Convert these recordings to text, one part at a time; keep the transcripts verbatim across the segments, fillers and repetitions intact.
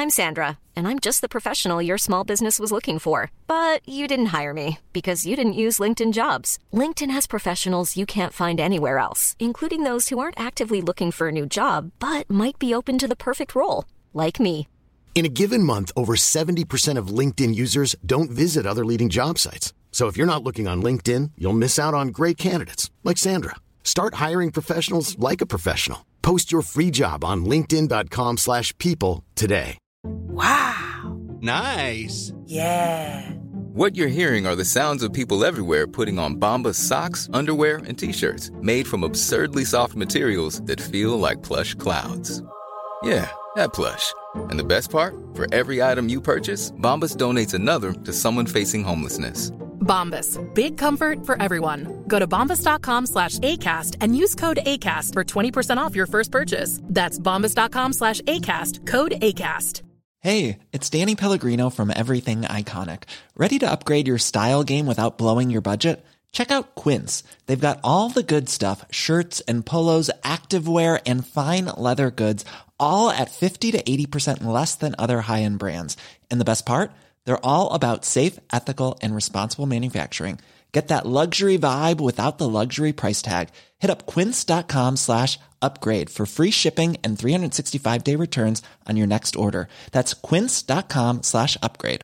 I'm Sandra, and I'm just the professional your small business was looking for. But you didn't hire me because you didn't use LinkedIn Jobs. LinkedIn has professionals you can't find anywhere else, including those who aren't actively looking for a new job, but might be open to the perfect role, like me. In a given month, over seventy percent of LinkedIn users don't visit other leading job sites. So if you're not looking on LinkedIn, you'll miss out on great candidates like Sandra. Start hiring professionals like a professional. Post your free job on linkedin dot com slash people today. Wow. Nice. Yeah. What you're hearing are the sounds of people everywhere putting on Bombas socks, underwear, and T-shirts made from absurdly soft materials that feel like plush clouds. Yeah, that plush. And the best part? For every item you purchase, Bombas donates another to someone facing homelessness. Bombas. Big comfort for everyone. Go to bombas.com slash ACAST and use code ACAST for twenty percent off your first purchase. That's bombas.com slash ACAST. Code ACAST. Hey, it's Danny Pellegrino from Everything Iconic. Ready to upgrade your style game without blowing your budget? Check out Quince. They've got all the good stuff, shirts and polos, activewear, and fine leather goods, all at fifty to eighty percent less than other high-end brands. And the best part? They're all about safe, ethical, and responsible manufacturing. Get that luxury vibe without the luxury price tag. Hit up quince.com slash upgrade for free shipping and three sixty-five day returns on your next order. That's quince.com slash upgrade.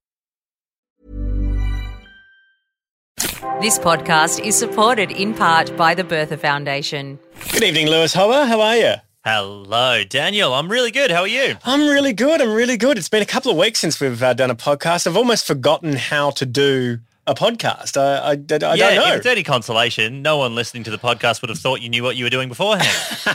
This podcast is supported in part by the Bertha Foundation. Good evening, Lewis Hobber. How are you? Hello, Daniel. I'm really good. How are you? I'm really good. I'm really good. It's been a couple of weeks since we've uh, done a podcast. I've almost forgotten how to do a podcast. I, I, I, I yeah, don't know. If it's any consolation, no one listening to the podcast would have thought you knew what you were doing beforehand.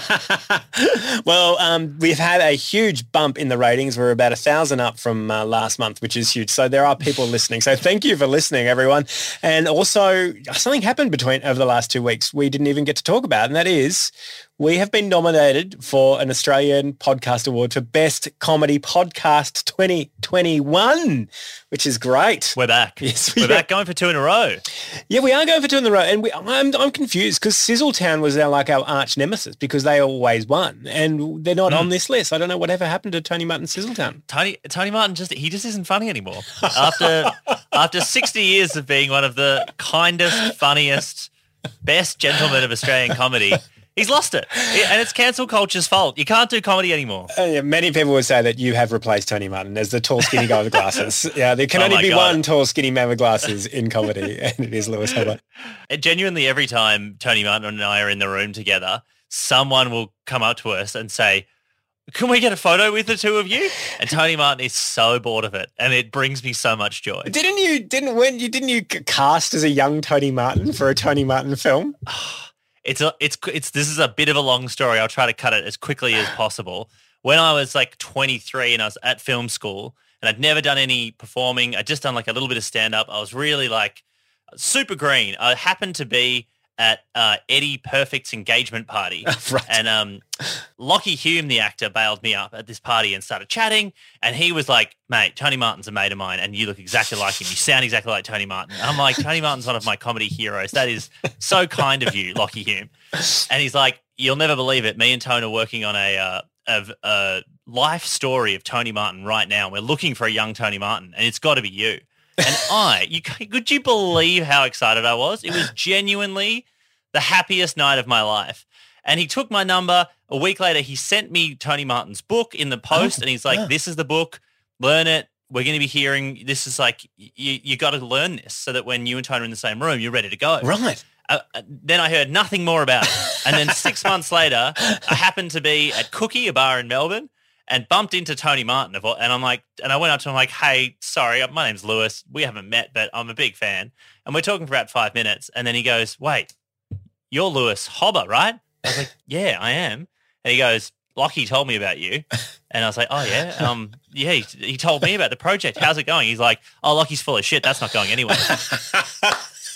Well, um, we've had a huge bump in the ratings. We're about a thousand up from uh, last month, which is huge. So there are people listening. So thank you for listening, everyone. And also, something happened between over the last two weeks we didn't even get to talk about, and that is we have been nominated for an Australian Podcast Award for Best Comedy Podcast twenty twenty-one, which is great. We're back. Yes, We're we back going for two in a row. Yeah, we are going for two in a row. And we, I'm, I'm confused because Sizzletown was our, like our arch nemesis because they always won. And they're not mm. on this list. I don't know whatever happened to Tony Martin Sizzletown. Tony Tony Martin, just he just isn't funny anymore. After after sixty years of being one of the kindest, funniest, best gentlemen of Australian comedy, he's lost it. And it's cancel culture's fault. You can't do comedy anymore. Uh, yeah, many people would say that you have replaced Tony Martin as the tall, skinny guy with glasses. Yeah, there can oh only be God. one tall, skinny man with glasses in comedy, and it is Lewis Hobber. Genuinely, every time Tony Martin and I are in the room together, someone will come up to us and say, can we get a photo with the two of you? And Tony Martin is so bored of it, and it brings me so much joy. Didn't you, didn't, when you, didn't you cast as a young Tony Martin for a Tony Martin film? It's a, it's, it's, this is a bit of a long story. I'll try to cut it as quickly as possible. When I was like twenty-three and I was at film school and I'd never done any performing, I'd just done like a little bit of stand-up. I was really like super green. I happened to be at uh, Eddie Perfect's engagement party. Right. And um, Lockie Hume, the actor, bailed me up at this party and started chatting. And he was like, mate, Tony Martin's a mate of mine and you look exactly like him. You sound exactly like Tony Martin. And I'm like, Tony Martin's one of my comedy heroes. That is so kind of you, Lockie Hume. And he's like, you'll never believe it. Me and Tony are working on a, uh, of a life story of Tony Martin right now. We're looking for a young Tony Martin and it's got to be you. And I, you could you believe how excited I was? It was genuinely the happiest night of my life. And he took my number. A week later, he sent me Tony Martin's book in the post, oh, and he's like, yeah. This is the book. Learn it. We're going to be hearing, this is like, you you got to learn this so that when you and Tony are in the same room, you're ready to go. Right. Uh, then I heard nothing more about it. And then six months later, I happened to be at Cookie, a bar in Melbourne, and bumped into Tony Martin. And I'm like, and I went up to him like, hey, sorry, my name's Lewis. We haven't met, but I'm a big fan. And we're talking for about five minutes. And then he goes, wait, you're Lewis Hobber, right? I was like, yeah, I am. And he goes, Lockie told me about you. And I was like, oh, yeah? Um, yeah, he, he told me about the project. How's it going? He's like, oh, Lockie's full of shit. That's not going anywhere.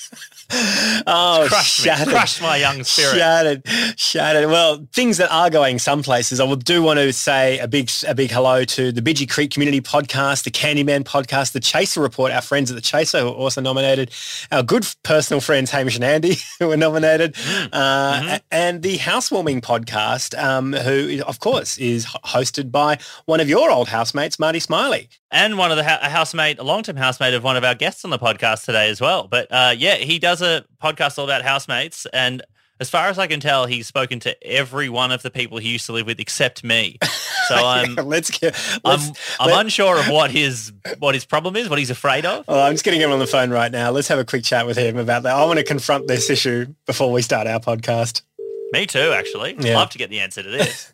Oh, crushed shattered. me, crushed my young spirit. Shattered, shattered. Well, things that are going some places. I will do want to say a big, a big hello to the Bidgie Creek Community Podcast, the Candyman Podcast, the Chaser Report, our friends at the Chaser who are also nominated, our good personal friends Hamish and Andy who were nominated, mm. uh, mm-hmm. and the Housewarming Podcast, um, who, of course, is hosted by one of your old housemates, Marty Smiley. And one of the ha- a housemate, a long-term housemate of one of our guests on the podcast today as well. But uh, yeah, he does a podcast all about housemates. And as far as I can tell, he's spoken to every one of the people he used to live with except me. So I'm let's get, let's, I'm, I'm let, unsure of what his what his problem is, what he's afraid of. Oh, I'm just getting him on the phone right now. Let's have a quick chat with him about that. I want to confront this issue before we start our podcast. Me too, actually. Yeah. I'd love to get the answer to this.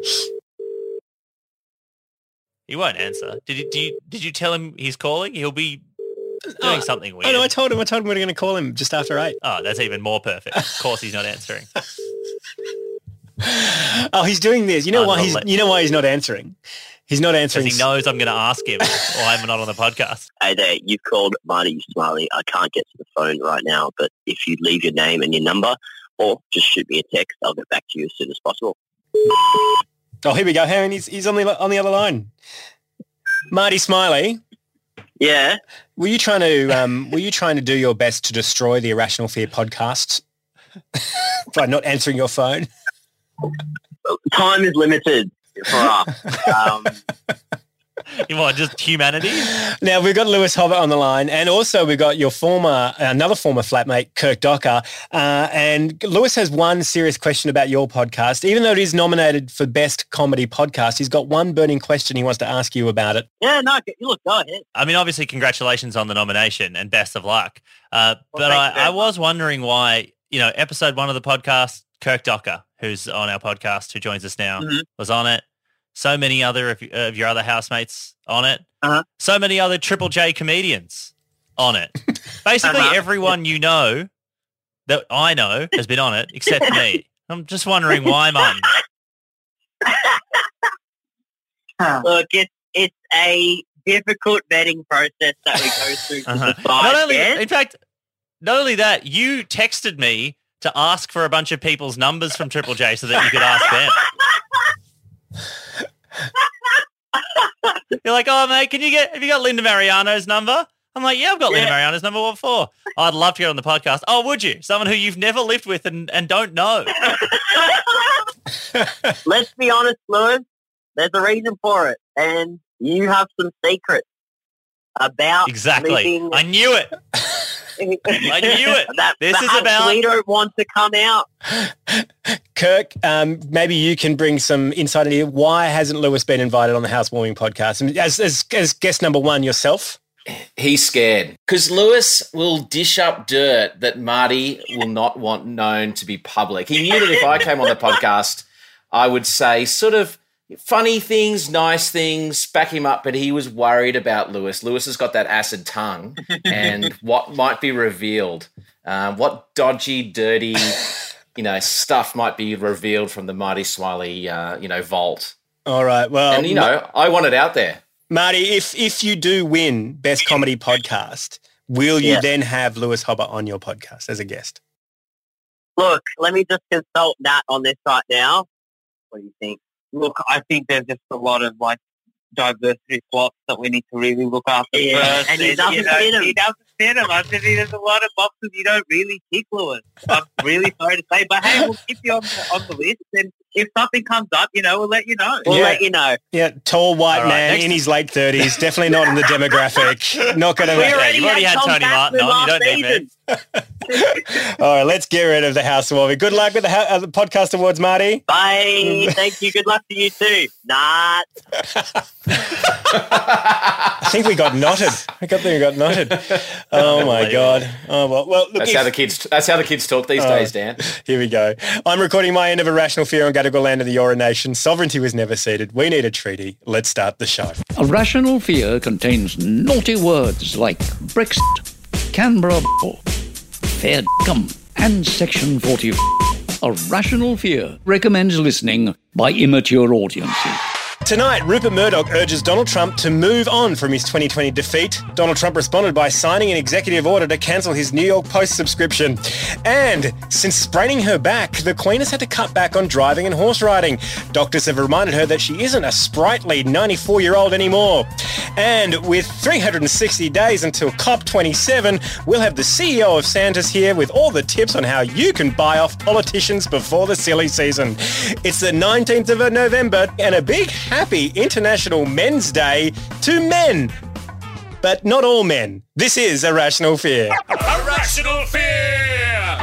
He won't answer. Did you, did you did you tell him he's calling? He'll be doing oh, something weird. Oh no, I told him. I told him we we're going to call him just after eight. Oh, that's even more perfect. Of course, he's not answering. Oh, he's doing this. You know why he's you know why he's not answering? He's not answering. Because he knows I'm going to ask him while I'm not on the podcast. Hey there, you've called Marty Smiley. I can't get to the phone right now, but if you leave your name and your number, or just shoot me a text, I'll get back to you as soon as possible. Oh, here we go, Harry. He's he's on the on the other line. Marty Smiley. Yeah. Were you trying to um, Were you trying to do your best to destroy the Irrational Fear podcast by not answering your phone? Time is limited for us. Um, You want just humanity? Now, we've got Lewis Hobbit on the line, and also we've got your former, another former flatmate, Kirk Docker. Uh, and Lewis has one serious question about your podcast. Even though it is nominated for Best Comedy Podcast, he's got one burning question he wants to ask you about it. Yeah, no, look, go ahead. I mean, obviously, congratulations on the nomination and best of luck. Uh, well, but I, I was wondering why, you know, episode one of the podcast, Kirk Docker, who's on our podcast, who joins us now, mm-hmm. was on it. So many other of, of your other housemates on it. Uh-huh. So many other Triple J comedians on it. Basically, uh-huh. everyone you know that I know has been on it except me. I'm just wondering why, Martin. Look, it's it's a difficult vetting process that we go through to uh-huh. decide. Not only, yes? in fact, not only that, you texted me to ask for a bunch of people's numbers from Triple J so that you could ask them. You're like, oh, mate, can you get, have you got Linda Mariano's number? I'm like, yeah, I've got yeah. Linda Mariano's number. What for? Oh, I'd love to get on the podcast. Oh, would you? Someone who you've never lived with and, and don't know. Let's be honest, Lewis. There's a reason for it. And you have some secrets about Exactly. living... I knew it. I knew it. That, this is about... we don't want to come out. Kirk, um, maybe you can bring some insight into here. Why hasn't Lewis been invited on the Housewarming podcast? As, as, as guest number one yourself? He's scared because Lewis will dish up dirt that Marty will not want known to be public. He knew that if I came on the podcast, I would say sort of funny things, nice things, back him up, but he was worried about Lewis. Lewis has got that acid tongue and what might be revealed, uh, what dodgy, dirty, you know, stuff might be revealed from the Marty Smiley, uh, you know, vault. All right, well. And, you know, I want it out there. Marty, if if you do win Best Comedy Podcast, will you yeah. then have Lewis Hobbit on your podcast as a guest? Look, let me just consult Nat on this right now. What do you think? Look, I think there's just a lot of, like, diversity slots that we need to really look after yeah. first. And he doesn't you know, fit him. He doesn't fit him. I think there's a lot of boxes you don't really tick, Lewis. I'm really sorry to say. But, hey, we'll keep you on the, on the list. And if something comes up, you know, we'll let you know. We'll yeah. let you know. Yeah, tall white right, man next. in his late thirties, definitely not in the demographic. Not going to... We already You've already had, had Tony Martin on. You don't need me. All right, let's get rid of the Housewarming. Good luck with the, uh, the podcast awards, Marty. Bye. Thank you. Good luck to you too. Nah. I think we got knotted. I think we got knotted. Oh my God. Oh well. Well, look, that's if, how the kids. That's how the kids talk these oh, days, Dan. Here we go. I'm recording my end of Irrational Fear on Gadigal land of the Eora Nation. Sovereignty was never ceded. We need a treaty. Let's start the show. Irrational Fear contains naughty words like Brexit, Canberra, fair cum, and Section forty. Irrational Fear recommends listening by immature audiences. Tonight, Rupert Murdoch urges Donald Trump to move on from his twenty twenty defeat. Donald Trump responded by signing an executive order to cancel his New York Post subscription. And since spraining her back, the Queen has had to cut back on driving and horse riding. Doctors have reminded her that she isn't a sprightly ninety-four-year-old anymore. And with three hundred sixty days until COP twenty-seven, we'll have the C E O of Santa's here with all the tips on how you can buy off politicians before the silly season. It's the nineteenth of November and a big happy International Men's Day to men. But not all men. This is Irrational Fear. Irrational Fear!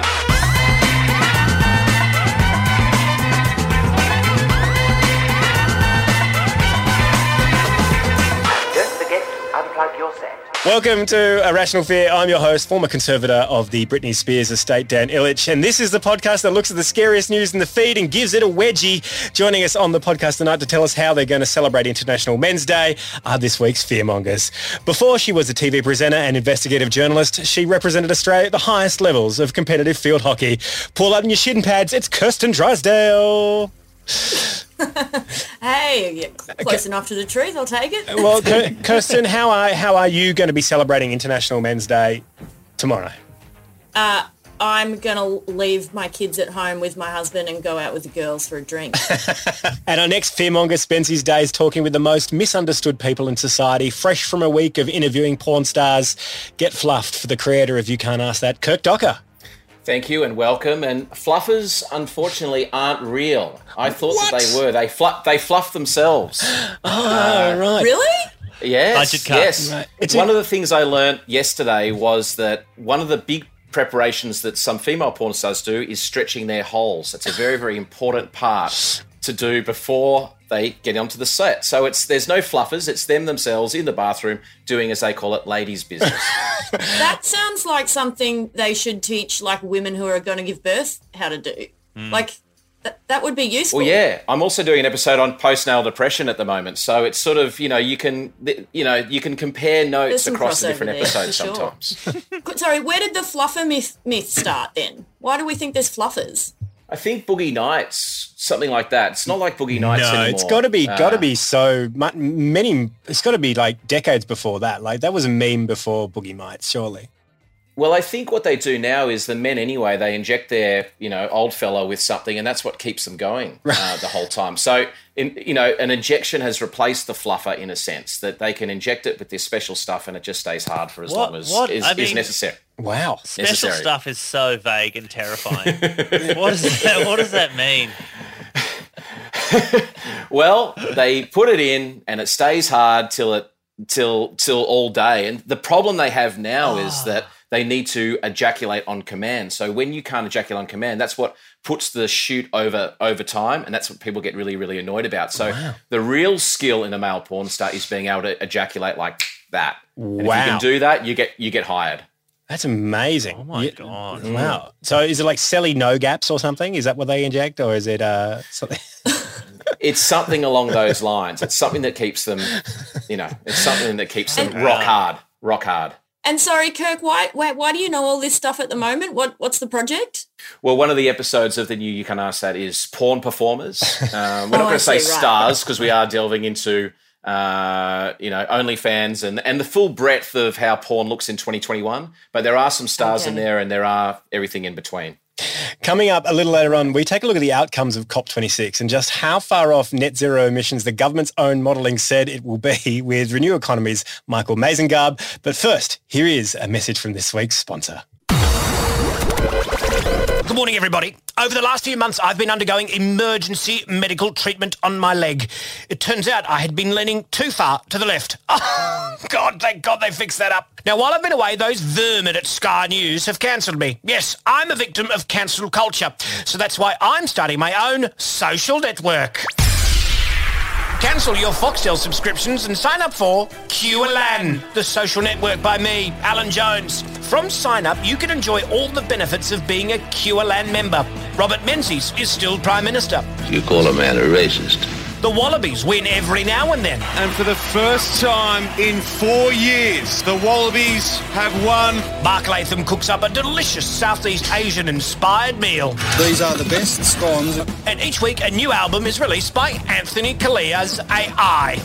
Don't forget to unplug your set. Welcome to Irrational Fear. I'm your host, former conservator of the Britney Spears estate, Dan Illich, and this is the podcast that looks at the scariest news in the feed and gives it a wedgie. Joining us on the podcast tonight to tell us how they're going to celebrate International Men's Day are this week's fearmongers. Before she was a T V presenter and investigative journalist, she represented Australia at the highest levels of competitive field hockey. Pull up in your shin pads, it's Kirsten Drysdale. Hey, yeah, close okay. enough to the truth. I'll take it. Well, Kirsten, how are how are you going to be celebrating International Men's Day tomorrow? Uh, I'm going to leave my kids at home with my husband and go out with the girls for a drink. And our next fearmonger spends his days talking with the most misunderstood people in society, fresh from a week of interviewing porn stars. Get fluffed for the creator of You Can't Ask That, Kirk Docker. Thank you and welcome. And fluffers, unfortunately, aren't real. I thought what? that they were. They fluff. They fluff themselves. Oh, uh, right. Really? Yes. Budget cut. Yes. Right. It's one in- of the things I learnt yesterday was that one of the big preparations that some female porn stars do is stretching their holes. It's a very, very important part to do before they get onto the set. So it's there's no fluffers. It's them themselves in the bathroom doing, as they call it, ladies' business. That sounds like something they should teach, like, women who are going to give birth how to do. Mm. Like, th- that would be useful. Well, yeah. I'm also doing an episode on postnatal depression at the moment. So it's sort of, you know, you can, you know, you can compare notes across the different there, episodes sure. sometimes. Sorry, where did the fluffer myth, myth start then? Why do we think there's fluffers? I think Boogie Nights, something like that. It's not like Boogie Nights no, anymore. it's got to be, uh, got to be so many. It's got to be like decades before that. Like that was a meme before Boogie Nights, surely. Well, I think what they do now is the men anyway, they inject their, you know, old fella with something, and that's what keeps them going uh, the whole time. So, in, you know, an injection has replaced the fluffer in a sense that they can inject it with this special stuff and it just stays hard for as what, long as what? is, I mean, is necessary. Wow. Special necessary. stuff is so vague and terrifying. what, does that, what does that mean? Well, they put it in and it stays hard till it till till all day. And the problem they have now oh. is that they need to ejaculate on command. So when you can't ejaculate on command, that's what puts the shoot over over time, and that's what people get really, really annoyed about. So wow. the real skill in a male porn star is being able to ejaculate like that. And wow. if you can do that, you get you get hired. That's amazing. Oh, my you, God. Wow. So is it like Selly No Gaps or something? Is that what they inject, or is it uh, something? It's something along those lines. It's something that keeps them, you know, it's something that keeps them rock hard, rock hard. And sorry, Kirk, why, why why do you know all this stuff at the moment? What What's the project? Well, one of the episodes of the new You Can Ask That is porn performers. Um, we're oh, not going to say see, right. stars because we are delving into, uh, you know, OnlyFans and, and the full breadth of how porn looks in twenty twenty-one. But there are some stars okay. in there and there are everything in between. Coming up a little later on, we take a look at the outcomes of COP twenty-six and just how far off net zero emissions the government's own modelling said it will be with Renew Economy's Michael Mazengard. But first, here is a message from this week's sponsor. Good morning, everybody. Over the last few months, I've been undergoing emergency medical treatment on my leg. It turns out I had been leaning too far to the left. Oh, God, thank God they fixed that up. Now, while I've been away, those vermin at Sky News have cancelled me. Yes, I'm a victim of cancel culture. So that's why I'm starting my own social network. Cancel your Foxtel subscriptions and sign up for Q L A N, the social network by me, Alan Jones. From sign up, you can enjoy all the benefits of being a Q L A N member. Robert Menzies is still Prime Minister. You call a man a racist? The Wallabies win every now and then. And for the first time in four years, the Wallabies have won. Mark Latham cooks up a delicious Southeast Asian-inspired meal. These are the best scones. And each week, a new album is released by Anthony Kalia's A I.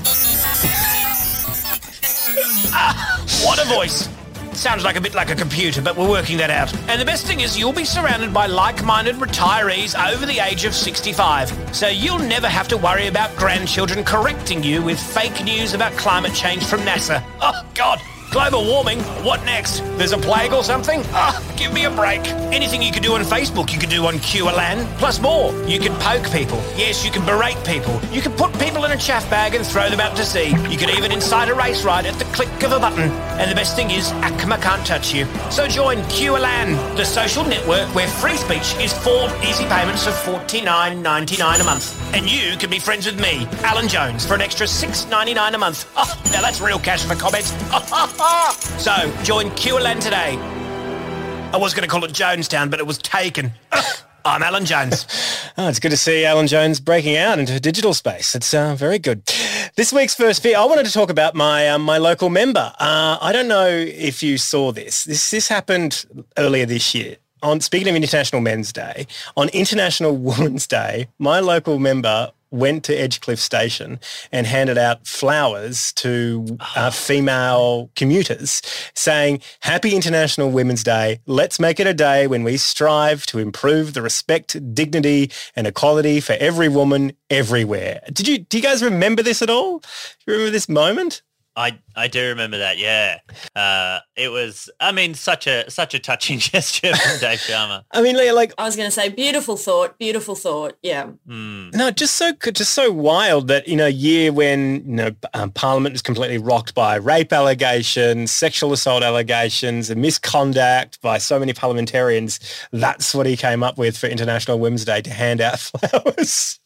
Ah, what a voice. Sounds like a bit like a computer, but we're working that out. And the best thing is you'll be surrounded by like-minded retirees over the age of sixty-five. So you'll never have to worry about grandchildren correcting you with fake news about climate change from NASA. Oh, God. Global warming? What next? There's a plague or something? Ah, oh, give me a break. Anything you can do on Facebook, you can do on Q L A N. Plus more. You can poke people. Yes, you can berate people. You can put people in a chaff bag and throw them out to sea. You can even incite a race ride at the click of a button. And the best thing is, ACMA can't touch you. So join Q L A N, the social network where free speech is four easy payments of forty-nine ninety-nine a month. And you can be friends with me, Alan Jones, for an extra six ninety-nine a month. Oh, now that's real cash for comments. So, join Q L A N today. I was going to call it Jonestown, but it was taken. I'm Alan Jones. Oh, it's good to see Alan Jones breaking out into digital space. It's uh, very good. This week's First Fear, I wanted to talk about my um, my local member. Uh, I don't know if you saw this. This this happened earlier this year. On speaking of International Men's Day, on International Women's Day, my local member went to Edgecliff Station and handed out flowers to uh, female commuters saying, Happy International Women's Day. Let's make it a day when we strive to improve the respect, dignity and equality for every woman everywhere. Did you, do you guys remember this at all? Do you remember this moment? I, I do remember that, yeah. Uh, it was, I mean, such a such a touching gesture from Dave Sharma. I mean, like I was going to say, beautiful thought, beautiful thought, yeah. Mm. No, just so just so wild that in a year when you know um, Parliament is completely rocked by rape allegations, sexual assault allegations, and misconduct by so many parliamentarians, that's what he came up with for International Women's Day to hand out flowers.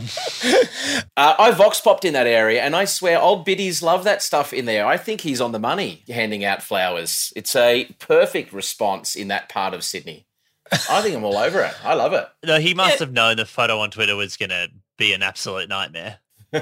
uh, I vox popped in that area, and I swear old biddies love that stuff in there. I think he's on the money handing out flowers. It's a perfect response in that part of Sydney. I think I'm all over it. I love it. No, he must have known the photo on Twitter was going to be an absolute nightmare.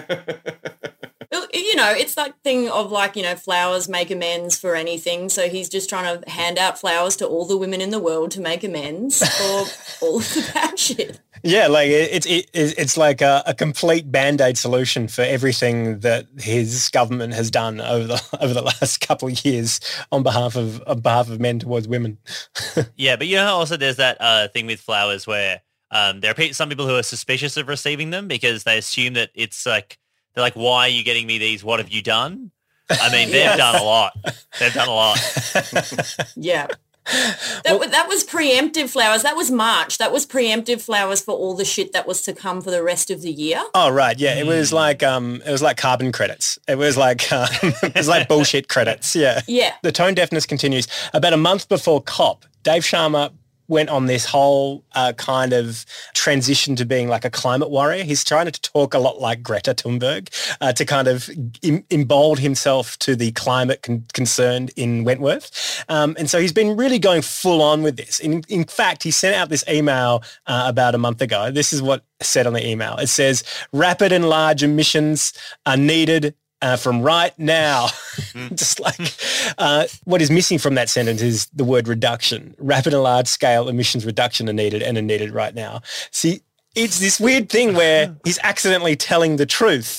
You know, it's that thing of like, you know, flowers make amends for anything. So he's just trying to hand out flowers to all the women in the world to make amends for all of the bad shit. Yeah, like it's it, it's like a, a complete Band-Aid solution for everything that his government has done over the over the last couple of years on behalf of on behalf of men towards women. Yeah, but you know, also there's that uh, thing with flowers where um, there are pe- some people who are suspicious of receiving them because they assume that it's like they're like, why are you getting me these? What have you done? I mean, they've yes. done a lot. They've done a lot. Yeah. That, well, that was preemptive flowers. That was March. That was preemptive flowers for all the shit that was to come for the rest of the year. Oh, right. Yeah. It was like um, it was like carbon credits. It was like um, it was like bullshit credits. Yeah. Yeah. The tone deafness continues. About a month before COP, Dave Sharma went on this whole uh, kind of transition to being like a climate warrior. He's trying to talk a lot like Greta Thunberg uh, to kind of em- embold himself to the climate con- concerned in Wentworth. Um, and so he's been really going full on with this. In, in fact, he sent out this email uh, about a month ago. This is what said on the email. It says, rapid and large emissions are needed Uh, from right now. Just like uh, what is missing from that sentence is the word reduction. Rapid and large scale emissions reduction are needed and are needed right now. See, it's this weird thing where he's accidentally telling the truth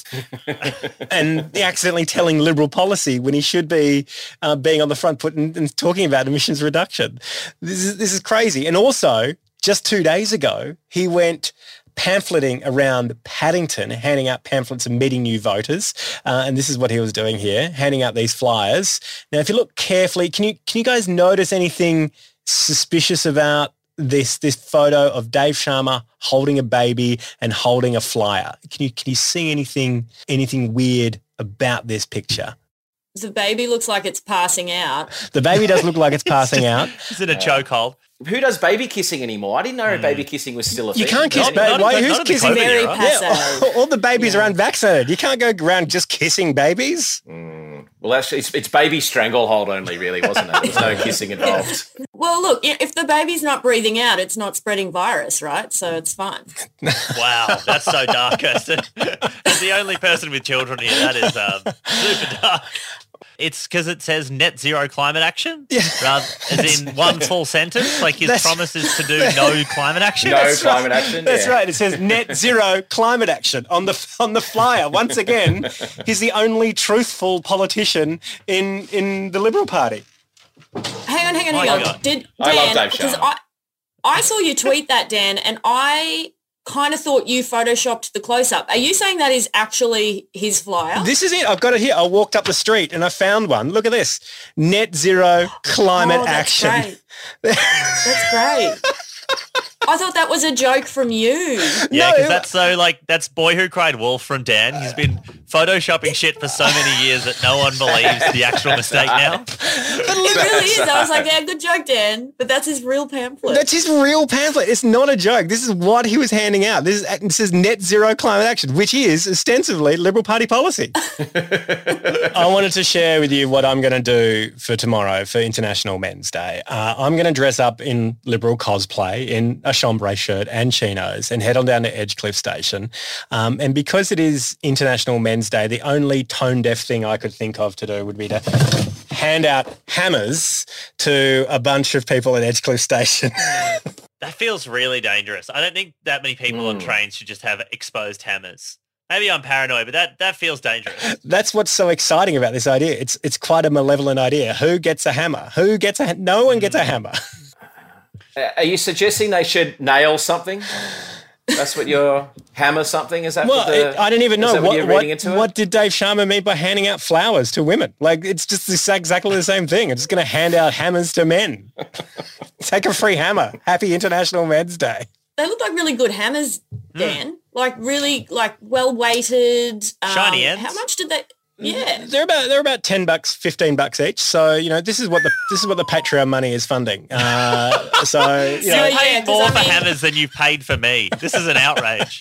and accidentally telling liberal policy when he should be uh, being on the front foot and, and talking about emissions reduction. This is, this is crazy. And also, just two days ago, he went pamphleting around Paddington, handing out pamphlets and meeting new voters. Uh, and this is what he was doing here, handing out these flyers. Now, if you look carefully, can you can you guys notice anything suspicious about this this photo of Dave Sharma holding a baby and holding a flyer? Can you can you see anything anything weird about this picture? The baby looks like it's passing out. The baby does look like it's passing out. Is it a chokehold? Who does baby kissing anymore? I didn't know mm. baby kissing was still a thing. You can't kiss babies. Why? Who's kissing? Very passive. Yeah, all, all the babies yeah. are unvaccinated. You can't go around just kissing babies. Mm. Well, actually, it's, it's baby stranglehold only, really, wasn't it? There was no kissing involved. Well, look, i- if the baby's not breathing out, it's not spreading virus, right? So it's fine. Wow, that's so dark, Kirsten. As the only person with children here, that is um, super dark. It's because it says net zero climate action, yeah. rather as in one full sentence. Like his That's- promise is to do no climate action. No That's climate right. action. That's yeah. right. It says net zero climate action on the on the flyer. Once again, he's the only truthful politician in in the Liberal Party. Hang on, hang on, My hang on. God. Did I love Dan? Dave Because Sharma. I, I saw you tweet that, Dan, and I kind of thought you photoshopped the close-up. Are you saying that is actually his flyer? This is it. I've got it here. I walked up the street and I found one. Look at this. Net zero climate oh, that's action. Great. That's great. I thought that was a joke from you. Yeah, No, because it- that's so like that's Boy Who Cried Wolf from Dan. He's been photoshopping shit for so many years that no one believes the actual mistake now. It really is. I was like, yeah, good joke, Dan. But that's his real pamphlet. That's his real pamphlet. It's not a joke. This is what he was handing out. This is it says net zero climate action, which is ostensibly Liberal Party policy. I wanted to share with you what I'm going to do for tomorrow for International Men's Day. Uh, I'm going to dress up in Liberal cosplay in a chambray shirt and chinos and head on down to Edgecliff Station. Um, and because it is International Men's Day, the only tone-deaf thing I could think of to do would be to hand out hammers to a bunch of people at Edgecliff Station. That feels really dangerous. I don't think that many people Mm. on trains should just have exposed hammers. Maybe I'm paranoid, but that, that feels dangerous. That's what's so exciting about this idea. It's it's quite a malevolent idea. Who gets a hammer? Who gets a? Ha- no one gets a hammer. Uh, Are you suggesting they should nail something? That's what your hammer something? Is that Well, what the, it, I don't even is know that what you're what, reading into it? what did Dave Sharma mean by handing out flowers to women. Like it's just this, exactly the same thing. It's just going to hand out hammers to men. Take a free hammer. Happy International Men's Day. They look like really good hammers, Dan. Like really, like well weighted. Um, Shiny ends. How much did they? Yeah. They're about they're about ten bucks, fifteen bucks each. So you know this is what the this is what the Patreon money is funding. Uh, so you You're know, yeah, paying 'cause more I for mean- hammers than you've paid for me. This is an outrage.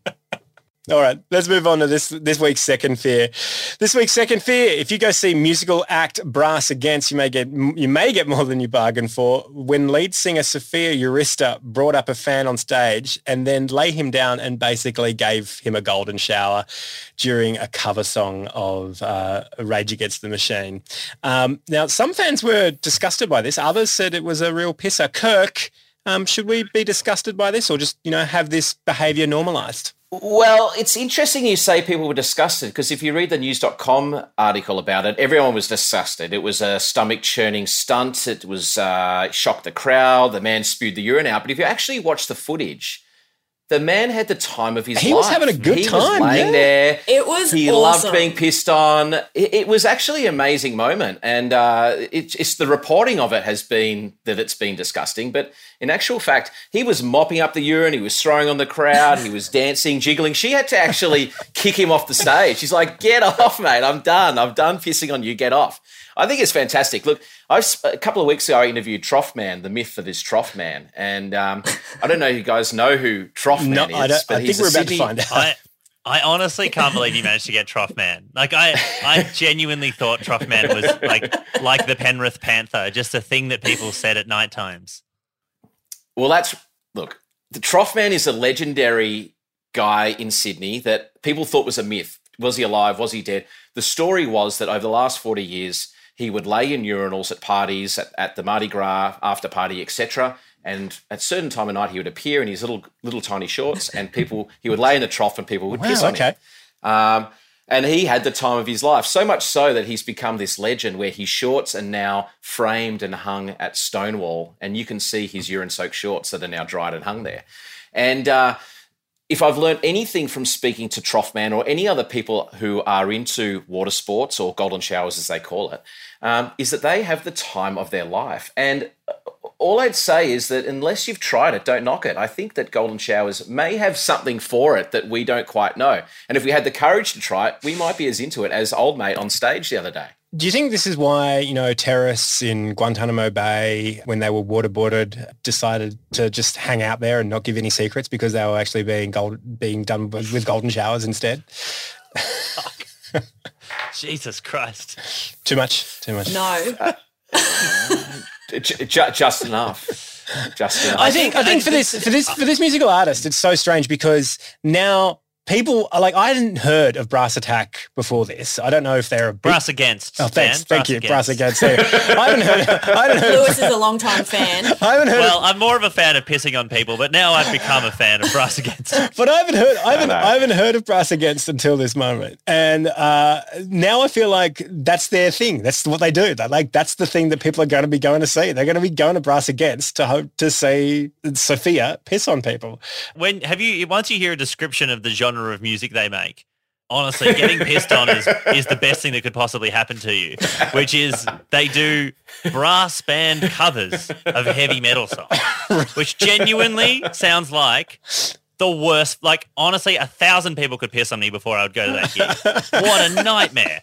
All right, let's move on to this this week's second fear. This week's second fear: if you go see musical act Brass Against, you may get you may get more than you bargained for. When lead singer Sophia Urista brought up a fan on stage and then lay him down and basically gave him a golden shower during a cover song of uh, Rage Against the Machine. Um, now, some fans were disgusted by this. Others said it was a real pisser. Kirk, um, should we be disgusted by this, or just you know have this behaviour normalised? Well, it's interesting you say people were disgusted because if you read the news dot com article about it, everyone was disgusted. It was a stomach-churning stunt. It was uh, shocked the crowd. The man spewed the urine out. But if you actually watch the footage, the man had the time of his He life. was having a good he time, was laying yeah. there. It was He awesome. loved being pissed on. It, it was actually an amazing moment. And uh, it, it's the reporting of it has been that it's been disgusting. But in actual fact, he was mopping up the urine. He was throwing on the crowd. He was dancing, jiggling. She had to actually kick him off the stage. She's like, get off, mate. I'm done. I'm done pissing on you. Get off. I think it's fantastic. Look, I've, a couple of weeks ago, I interviewed Trough Man, the myth that is Trough Man. And um, I don't know if you guys know who Trough Man No, is. I, don't, but I think he's we're a about Sydney- to find out. I I honestly can't believe you managed to get Trough Man. Like I, I genuinely thought Trough Man was like like the Penrith Panther, just a thing that people said at night times. Well, that's look. The Trough Man is a legendary guy in Sydney that people thought was a myth. Was he alive? Was he dead? The story was that over the last forty years, he would lay in urinals at parties, at, at the Mardi Gras after party, et cetera. And at a certain time of night, he would appear in his little little tiny shorts, and people he would lay in the trough, and people would Wow, piss on okay. him. Um, and he had the time of his life, so much so that he's become this legend where his shorts are now framed and hung at Stonewall, and you can see his urine-soaked shorts that are now dried and hung there. And uh, if I've learned anything from speaking to Trough Man or any other people who are into water sports or golden showers, as they call it, um, is that they have the time of their life. And all I'd say is that unless you've tried it, don't knock it. I think that golden showers may have something for it that we don't quite know. And if we had the courage to try it, we might be as into it as old mate on stage the other day. Do you think this is why, you know, terrorists in Guantanamo Bay, when they were waterboarded, decided to just hang out there and not give any secrets because they were actually being gold, being done with, with golden showers instead? Jesus Christ. Too much. Too much. No. J- j- just enough. Just enough. I think I think for this for this for this musical artist, it's so strange because now people are like, I hadn't heard of Brass Attack before this. I don't know if they're a big... Brass Against. Oh, thanks. fan. Thank Brass you. Against. Brass Against. There. I haven't heard. I haven't heard. Lewis is a long-time fan. I haven't heard. Well, of, I'm more of a fan of pissing on people, but now I've become a fan of Brass Against. but I haven't heard. I haven't. I, I haven't heard of Brass Against until this moment, and uh, now I feel like that's their thing. That's what they do. They're like that's the thing that people are going to be going to see. They're going to be going to Brass Against to hope to see Sophia piss on people. When have you? Once you hear a description of the genre of music they make. Honestly, getting pissed on is, is the best thing that could possibly happen to you, which is they do brass band covers of heavy metal songs, which genuinely sounds like the worst. Like, honestly, a thousand people could piss on me before I would go to that gig. What a nightmare.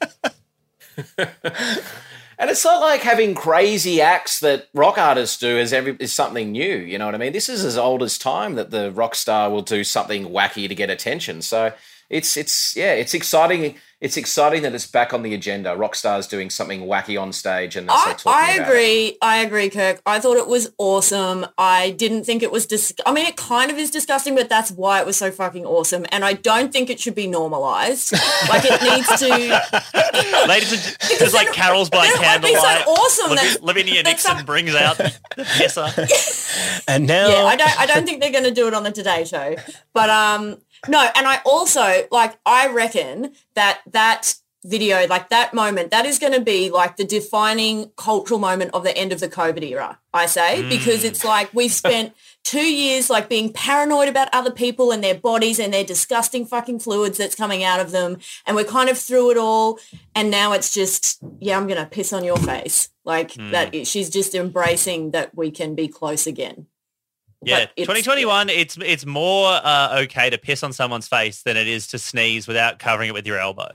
And it's not like having crazy acts that rock artists do is, every, is something new, you know what I mean? This is as old as time that the rock star will do something wacky to get attention. So... It's it's yeah, it's exciting. It's exciting that it's back on the agenda. Rockstar's doing something wacky on stage, and they're I, talking I about agree. it. I agree, Kirk. I thought it was awesome. I didn't think it was. Dis- I mean, it kind of is disgusting, but that's why it was so fucking awesome. And I don't think it should be normalized. Like it needs to. Ladies and gentlemen, there's like carols by candlelight. It's so awesome. Lav- Lavinia Nixon so- brings out the, the pisser. And now, yeah, I don't. I don't think they're going to do it on the Today Show, but um. No, and I also, like, I reckon that that video, like that moment, that is going to be like the defining cultural moment of the end of the COVID era, I say, mm. because it's like we've spent two years like being paranoid about other people and their bodies and their disgusting fucking fluids that's coming out of them. And we're kind of through it all. And now it's just, yeah, I'm going to piss on your face. Like mm. that, she's just embracing that we can be close again. Yeah, twenty twenty-one, it's it's more uh, okay to piss on someone's face than it is to sneeze without covering it with your elbow.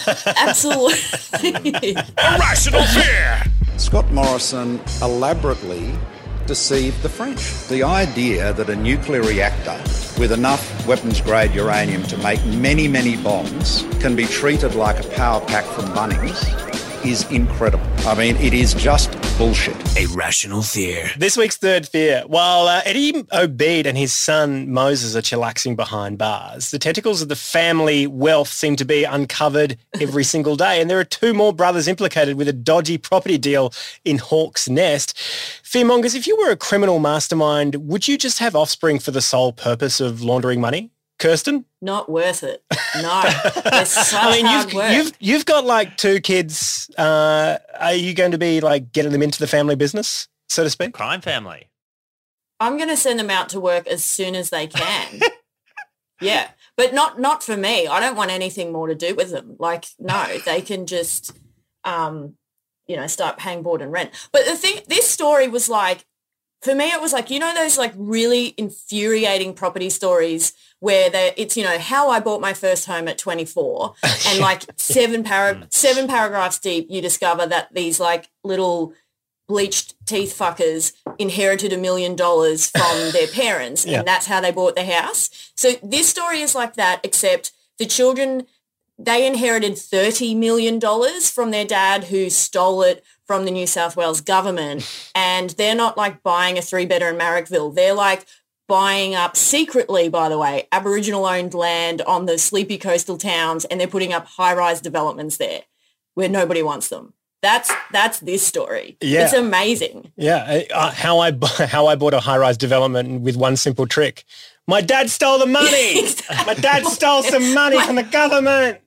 Absolutely. Irrational fear. Scott Morrison elaborately deceived the French. The idea that a nuclear reactor with enough weapons-grade uranium to make many, many bombs can be treated like a power pack from Bunnings is incredible. I mean, it is just bullshit. Irrational fear. This week's third fear. While uh, Eddie Obeid and his son Moses are chillaxing behind bars, the tentacles of the family wealth seem to be uncovered every single day. And there are two more brothers implicated with a dodgy property deal in Hawk's Nest. Fearmongers, if you were a criminal mastermind, would you just have offspring for the sole purpose of laundering money? Kirsten? Not worth it. No. It's such I mean, hard you've, work. you've you've got like two kids. Uh, are you going to be like getting them into the family business, so to speak? Crime family. I'm going to send them out to work as soon as they can. Yeah, but not not for me. I don't want anything more to do with them. Like, no, they can just, um, you know, start paying board and rent. But the thing, this story was like, for me, it was like, you know, those like really infuriating property stories where they, it's, you know, how I bought my first home at twenty-four and like seven para- seven paragraphs deep, you discover that these like little bleached teeth fuckers inherited a million dollars from their parents Yeah. and that's how they bought the house. So this story is like that, except the children, they inherited thirty million dollars from their dad who stole it from the New South Wales government, and they're not like buying a three-bedder in Marrickville. They're like buying up secretly, by the way, Aboriginal-owned land on the sleepy coastal towns, and they're putting up high-rise developments there where nobody wants them. That's that's this story. Yeah. It's amazing. Yeah, uh, how I bu- how I bought a high-rise development with one simple trick. My dad stole the money. My dad stole some money from the government.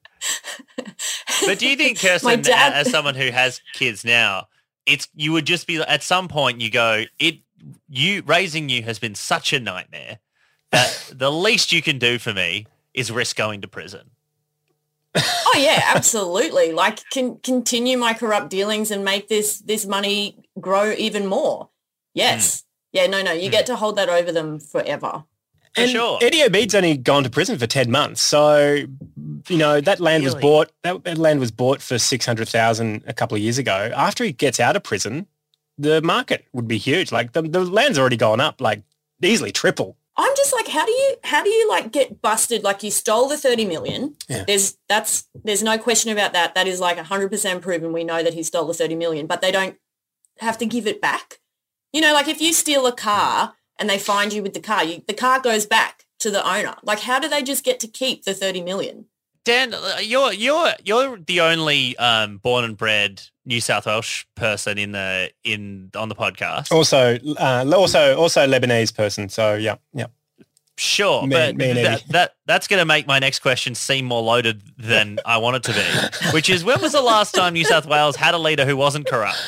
But do you think, Kirsten, dad- as someone who has kids now, it's you would just be at some point you go, it you raising you has been such a nightmare that the least you can do for me is risk going to prison. Oh yeah, absolutely. Like can continue my corrupt dealings and make this this money grow even more. Yes. Mm. Yeah, no, no. You mm. get to hold that over them forever. For and sure. Eddie Obeid's only gone to prison for ten months. So, you know, that land really? was bought that, that land was bought for six hundred thousand a couple of years ago. After he gets out of prison, the market would be huge. Like the, the land's already gone up like easily triple. I'm just like, how do you how do you like get busted? Like you stole the thirty million. Yeah. There's that's there's no question about that. That is like one hundred percent proven. We know that he stole the thirty million, but they don't have to give it back. You know, like if you steal a car and they find you with the car, you, the car goes back to the owner. Like how do they just get to keep the thirty million? Dan, you're you're you're the only um, born and bred New South Wales person in the in on the podcast. Also, uh, also, also Lebanese person. So yeah, yeah. Sure, Me- but me and that, Eddie. that that's going to make my next question seem more loaded than I want it to be. Which is, when was the last time New South Wales had a leader who wasn't corrupt?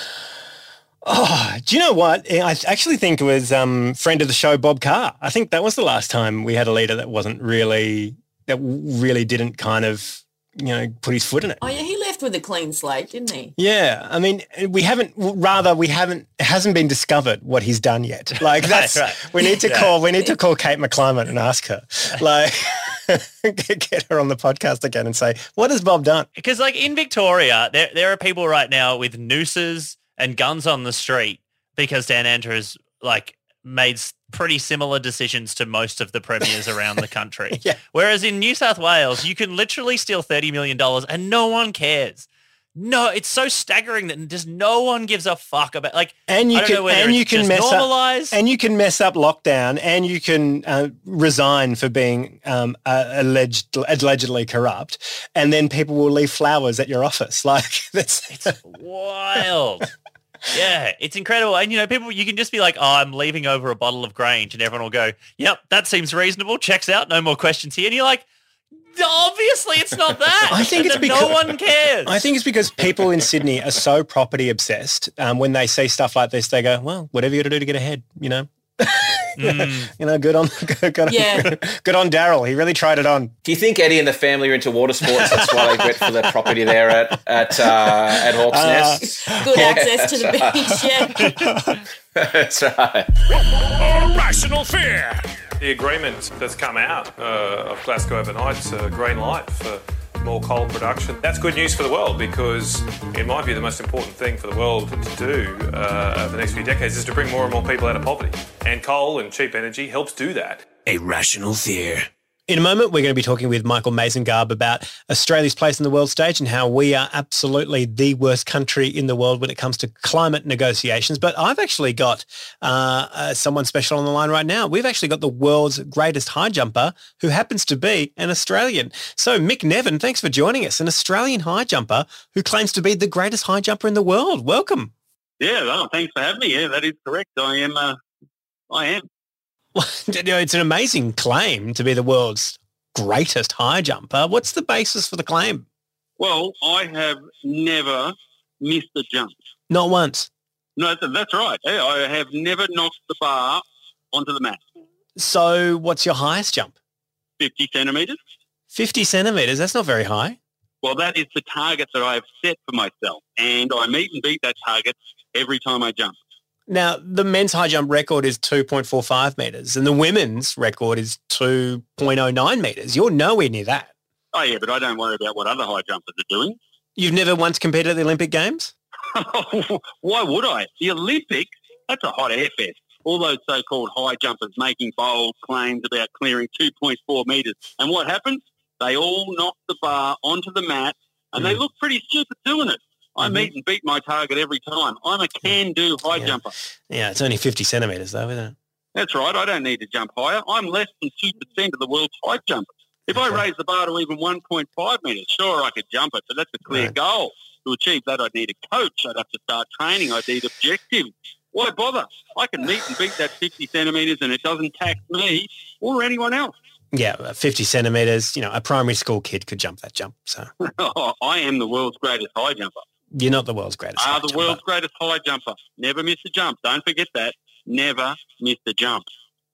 Oh, do you know what? I actually think it was um, friend of the show, Bob Carr. I think that was the last time we had a leader that wasn't really, that really didn't kind of, you know, put his foot in it. Oh, yeah, he left with a clean slate, didn't he? Yeah. I mean, we haven't, rather we haven't, it hasn't been discovered what he's done yet. Like that's, Right, right. we need to Yeah. call, we need to call Kate McClymont and ask her, like, get her on the podcast again and say, what has Bob done? Because like in Victoria, there there are people right now with nooses and guns on the street because Dan Andrews like made s- pretty similar decisions to most of the premiers around the country. Yeah. Whereas in New South Wales, you can literally steal thirty million dollars and no one cares. No, it's so staggering that just no one gives a fuck about like. And you I don't can know whether and it's you can just mess normalized. up and you can mess up lockdown and you can uh, resign for being um, uh, alleged allegedly corrupt, and then people will leave flowers at your office. Like that's It's wild. Yeah, it's incredible. And, you know, people, you can just be like, oh, I'm leaving over a bottle of Grange, and everyone will go, yep, that seems reasonable. Checks out. No more questions here. And you're like, obviously it's not that. I think And it's then because no one cares. I think it's because people in Sydney are so property obsessed. Um, when they see stuff like this, they go, "Well, whatever you got to do to get ahead," you know. Mm. You know, good on, good, good, Yeah. good on Daryl. He really tried it on. Do you think Eddie and the family are into water sports? That's why they went for the property there at at uh, at Hawke's Uh, Nest. Good access to the beach, yeah. That's right. Rational fear. The agreement that's come out uh, of Glasgow overnight's a green light for more coal production. That's good news for the world because, in my view, the most important thing for the world to do uh, over the next few decades is to bring more and more people out of poverty. And coal and cheap energy helps do that. A rational fear. In a moment, we're going to be talking with Michael Mazengarb about Australia's place in the world stage and how we are absolutely the worst country in the world when it comes to climate negotiations. But I've actually got uh, uh, someone special on the line right now. We've actually got the world's greatest high jumper who happens to be an Australian. So Mick Nevin, thanks for joining us, an Australian high jumper who claims to be the greatest high jumper in the world. Welcome. Yeah, well, thanks for having me. Yeah, that is correct. I am. Uh, I am. You know, it's an amazing claim to be the world's greatest high jumper. What's the basis for the claim? Well, I have never missed a jump. Not once. No, th- that's right. Yeah, I have never knocked the bar onto the mat. So what's your highest jump? fifty centimetres. fifty centimetres. That's not very high. Well, that is the target that I have set for myself, and I meet and beat that target every time I jump. Now, the men's high jump record is two point four five metres and the women's record is two point oh nine metres. You're nowhere near that. Oh, yeah, but I don't worry about what other high jumpers are doing. You've never once competed at the Olympic Games? Why would I? The Olympics, that's a hot air fest. All those so-called high jumpers making bold claims about clearing two point four metres. And what happens? They all knock the bar onto the mat, and they look pretty stupid doing it. I Mhm. meet and beat my target every time. I'm a can-do high Yeah. jumper. Yeah, it's only fifty centimetres though, isn't it? That's right. I don't need to jump higher. I'm less than two percent of the world's high jumpers. If I raise the bar to even one point five metres, sure, I could jump it, but that's a clear Right. goal. To achieve that, I'd need a coach. I'd have to start training. I'd need objectives. Why bother? I can meet and beat that fifty centimetres and it doesn't tax me or anyone else. Yeah, uh, fifty centimetres, you know, a primary school kid could jump that jump. So I am the world's greatest high jumper. you're not the world's greatest high Are the jumper. world's greatest high jumper. Never miss a jump. Don't forget that. Never miss a jump.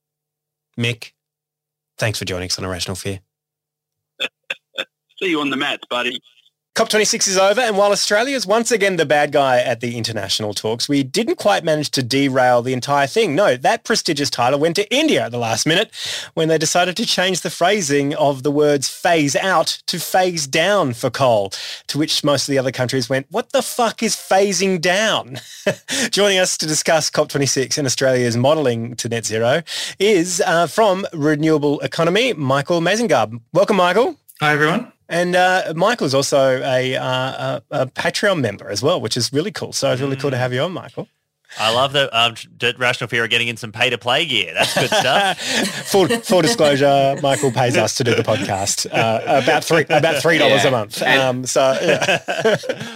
Mick, thanks for joining us on Irrational Fear. See you on the mats, buddy. COP twenty-six is over, and while Australia is once again the bad guy at the international talks, we didn't quite manage to derail the entire thing. No, that prestigious title went to India at the last minute when they decided to change the phrasing of the words phase out to phase down for coal, to which most of the other countries went, what the fuck is phasing down? Joining us to discuss COP twenty-six and Australia's modelling to net zero is uh, from Renewable Economy, Michael Mazengard. Welcome, Michael. Hi, everyone. And uh, Michael is also a, uh, a, a Patreon member as well, which is really cool. So it's really cool to have you on, Michael. I love that um, Rational Fear are getting in some pay-to-play gear. That's good stuff. full, full disclosure, Michael pays us to do the podcast uh, about three about three dollars yeah. a month. Um, so yeah.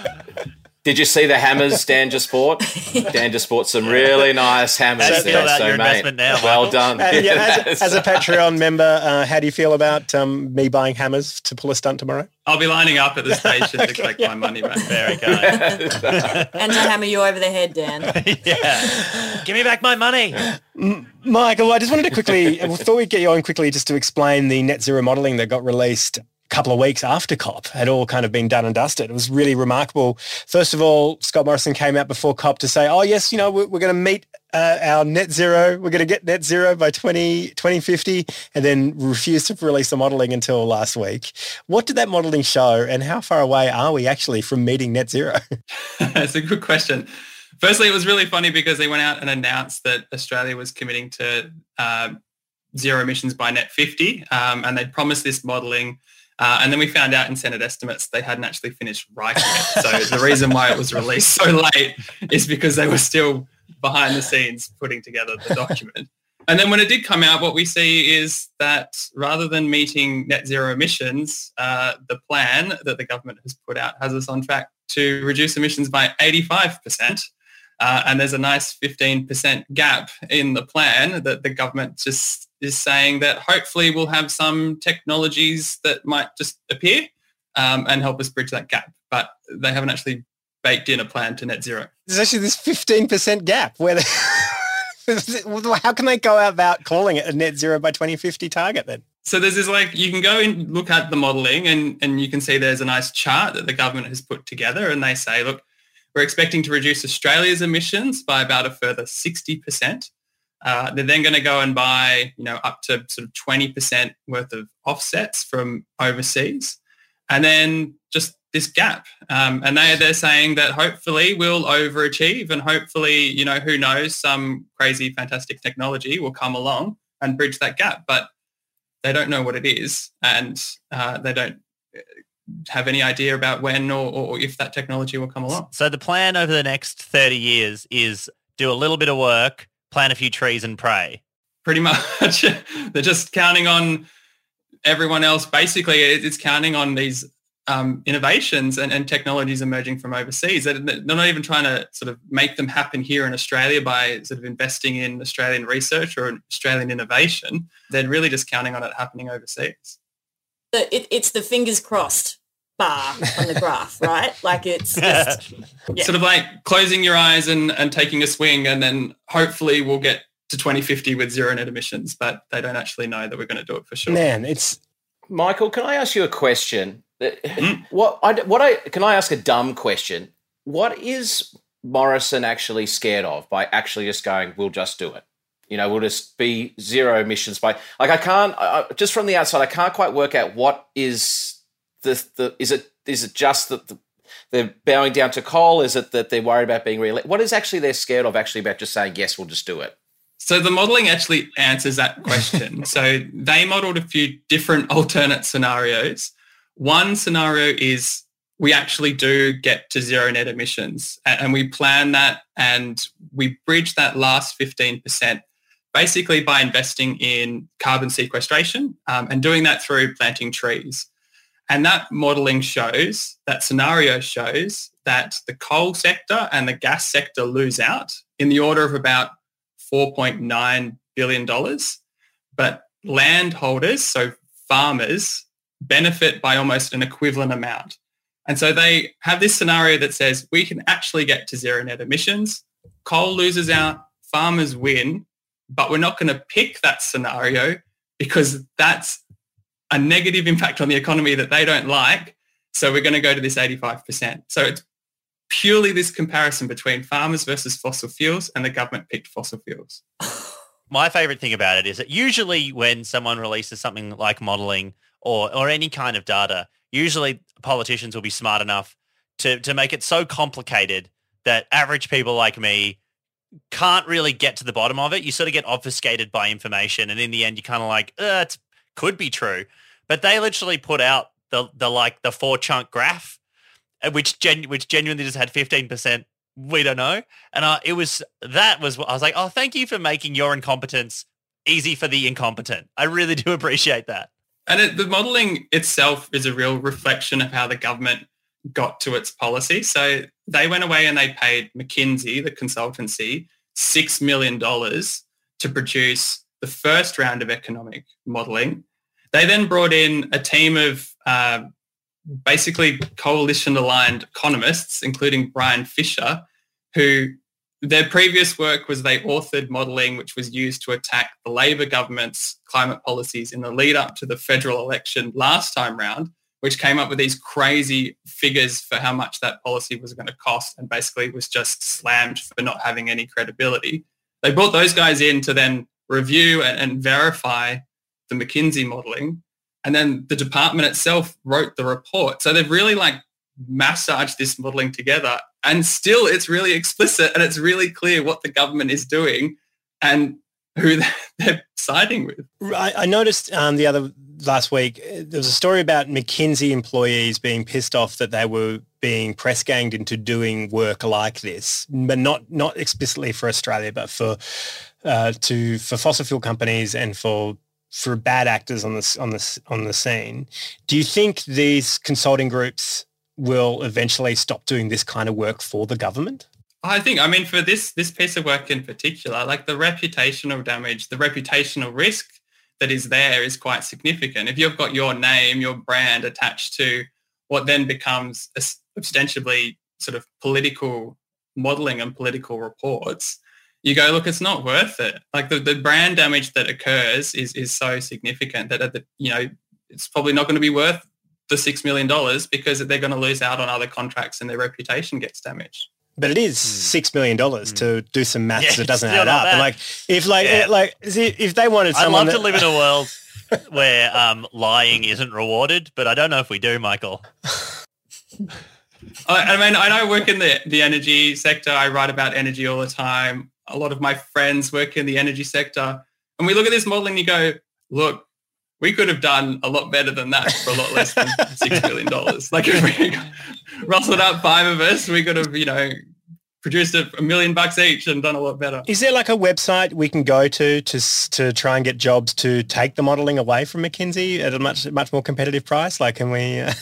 Did you see the hammers Dan just bought? Dan just bought some really nice hammers. How do you feel there, about so, your mate, investment now, well Michael? done. Uh, yeah, as, as a Patreon member, uh, how do you feel about um, me buying hammers to pull a stunt tomorrow? I'll be lining up at the station okay, to collect yeah. my money back. Very kind. And to hammer you over the head, Dan. Yeah. Give me back my money. M- Michael, I just wanted to quickly, I thought we'd get you on quickly just to explain the net zero modelling that got released couple of weeks after COP had all kind of been done and dusted. It was really remarkable. First of all, Scott Morrison came out before COP to say, oh, yes, you know, we're, we're going to meet uh, our net zero. We're going to get net zero by twenty fifty, and then refused to release the modelling until last week. What did that modelling show, and how far away are we actually from meeting net zero? That's a good question. Firstly, it was really funny because they went out and announced that Australia was committing to uh, zero emissions by net fifty, um, and they'd promised this modelling. Uh, and then we found out in Senate estimates they hadn't actually finished writing it. So the reason why it was released so late is because they were still behind the scenes putting together the document. And then when it did come out, what we see is that rather than meeting net zero emissions, uh, the plan that the government has put out has us on track to reduce emissions by eighty-five percent. Uh, and there's a nice fifteen percent gap in the plan that the government just is saying that hopefully we'll have some technologies that might just appear um, and help us bridge that gap. But they haven't actually baked in a plan to net zero. There's actually this fifteen percent gap where they, how can they go about calling it a net zero by twenty fifty target then? So there's this like, you can go and look at the modelling and, and you can see there's a nice chart that the government has put together, and they say, look, we're expecting to reduce Australia's emissions by about a further sixty percent. Uh, they're then going to go and buy, you know, up to sort of twenty percent worth of offsets from overseas. And then just this gap. Um, and they, they're saying that hopefully we'll overachieve, and hopefully, you know, who knows, some crazy, fantastic technology will come along and bridge that gap. But they don't know what it is, and uh, they don't have any idea about when or, or if that technology will come along. So the plan over the next thirty years is do a little bit of work, plant a few trees and pray. Pretty much. They're just counting on everyone else. Basically, it's counting on these um, innovations and, and technologies emerging from overseas. They're not even trying to sort of make them happen here in Australia by sort of investing in Australian research or Australian innovation. They're really just counting on it happening overseas. It, it's the fingers crossed bar on the graph, right? Like it's just... Yeah. Sort of like closing your eyes and, and taking a swing, and then hopefully we'll get to twenty fifty with zero net emissions, but they don't actually know that we're going to do it for sure. Man, it's... Michael, can I ask you a question? Mm. What I, what I can I ask a dumb question? What is Morrison actually scared of by actually just going, we'll just do it? You know, we'll just be zero emissions by... Like I can't... I, just from the outside, I can't quite work out what is the... the is it is it just that the, they're bowing down to coal? Is it that they're worried about being re-elected? What is actually they're scared of actually about just saying, yes, we'll just do it? So the modelling actually answers that question. So they modelled a few different alternate scenarios. One scenario is we actually do get to zero net emissions, and we plan that and we bridge that last fifteen percent basically by investing in carbon sequestration um, and doing that through planting trees. And that modelling shows, that scenario shows that the coal sector and the gas sector lose out in the order of about four point nine billion dollars, but landholders, so farmers, benefit by almost an equivalent amount. And so they have this scenario that says we can actually get to zero net emissions, coal loses out, farmers win, but we're not going to pick that scenario because that's a negative impact on the economy that they don't like. So we're going to go to this eighty-five percent. So it's purely this comparison between farmers versus fossil fuels, and the government picked fossil fuels. My favorite thing about it is that usually when someone releases something like modeling or, or any kind of data, usually politicians will be smart enough to, to make it so complicated that average people like me can't really get to the bottom of it. You sort of get obfuscated by information, and in the end, you kind of like, uh, it could be true. But they literally put out the the like the four chunk graph, which gen, which genuinely just had fifteen percent. We don't know. And uh, it was, that was, I was like, oh, thank you for making your incompetence easy for the incompetent. I really do appreciate that. And it, the modelling itself is a real reflection of how the government got to its policy. So they went away and they paid McKinsey, the consultancy, six million dollars to produce the first round of economic modelling. They then brought in a team of uh, basically coalition-aligned economists, including Brian Fisher, who their previous work was they authored modelling which was used to attack the Labor government's climate policies in the lead up to the federal election last time round, which came up with these crazy figures for how much that policy was going to cost, and basically was just slammed for not having any credibility. They brought those guys in to then review and, and verify the McKinsey modelling, and then the department itself wrote the report. So they've really like massaged this modelling together, and still it's really explicit and it's really clear what the government is doing and who they're siding with. I, I noticed um, the other last week, there was a story about McKinsey employees being pissed off that they were being press ganged into doing work like this, but not not explicitly for Australia, but for uh, to for fossil fuel companies and for for bad actors on the on the on the scene. Do you think these consulting groups will eventually stop doing this kind of work for the government? I think, I mean, for this this piece of work in particular, like the reputational damage, the reputational risk that is there is quite significant. If you've got your name, your brand attached to what then becomes ostensibly sort of political modelling and political reports, you go, look, it's not worth it. Like the, the brand damage that occurs is is so significant that, at the, you know, it's probably not going to be worth the six million dollars because they're going to lose out on other contracts and their reputation gets damaged. But it is mm. six million dollars mm. to do some maths yeah, that doesn't add up. And like, if like, yeah. like, if they wanted I'd someone, love that, to live in a world where um, lying isn't rewarded, but I don't know if we do, Michael. I, I mean, I know I work in the the energy sector. I write about energy all the time. A lot of my friends work in the energy sector, and we look at this modelling. You go, look, we could have done a lot better than that for a lot less than six million dollars. Like if we rustled up five of us, we could have, you know, produced a, a million bucks each and done a lot better. Is there like a website we can go to to to try and get jobs to take the modelling away from McKinsey at a much much more competitive price? Like, can we? Uh...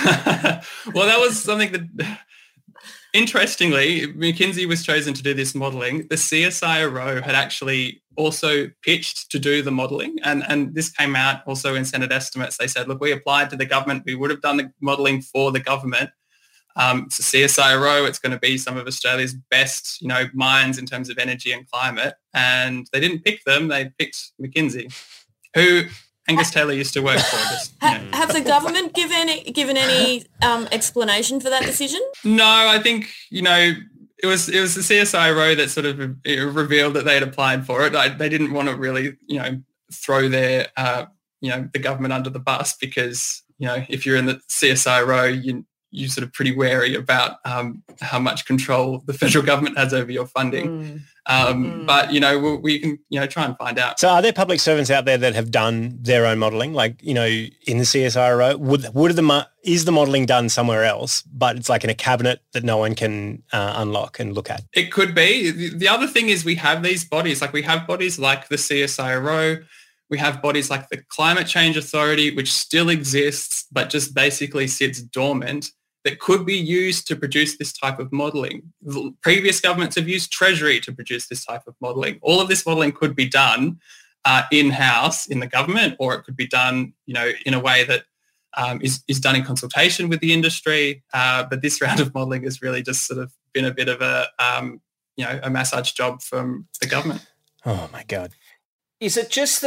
Well, that was something that. Interestingly, McKinsey was chosen to do this modelling. The C S I R O had actually also pitched to do the modelling, and, and this came out also in Senate estimates. They said, look, we applied to the government. We would have done the modelling for the government. Um, it's a C S I R O. It's going to be some of Australia's best, you know, minds in terms of energy and climate. And they didn't pick them. They picked McKinsey, who Angus Taylor used to work for. Just, you know. Have the government given any, given any um, explanation for that decision? No, I think, you know, it was it was the C S I R O that sort of revealed that they had applied for it. I, they didn't want to really, you know, throw their, uh, you know, the government under the bus because, you know, if you're in the C S I R O, you you're sort of pretty wary about um, how much control the federal government has over your funding. Mm. Um, mm. But, you know, we, we can, you know, try and find out. So are there public servants out there that have done their own modelling? Like, you know, in the C S I R O, would, would the, is the modelling done somewhere else, but it's like in a cabinet that no one can uh, unlock and look at? It could be. The, the other thing is we have these bodies, like we have bodies like the C S I R O, we have bodies like the Climate Change Authority, which still exists, but just basically sits dormant, that could be used to produce this type of modelling. Previous governments have used Treasury to produce this type of modelling. All of this modelling could be done uh, in-house in the government, or it could be done, you know, in a way that um, is, is done in consultation with the industry. Uh, but this round of modelling has really just sort of been a bit of a, um, you know, a massage job from the government. Oh, my God. Is it just that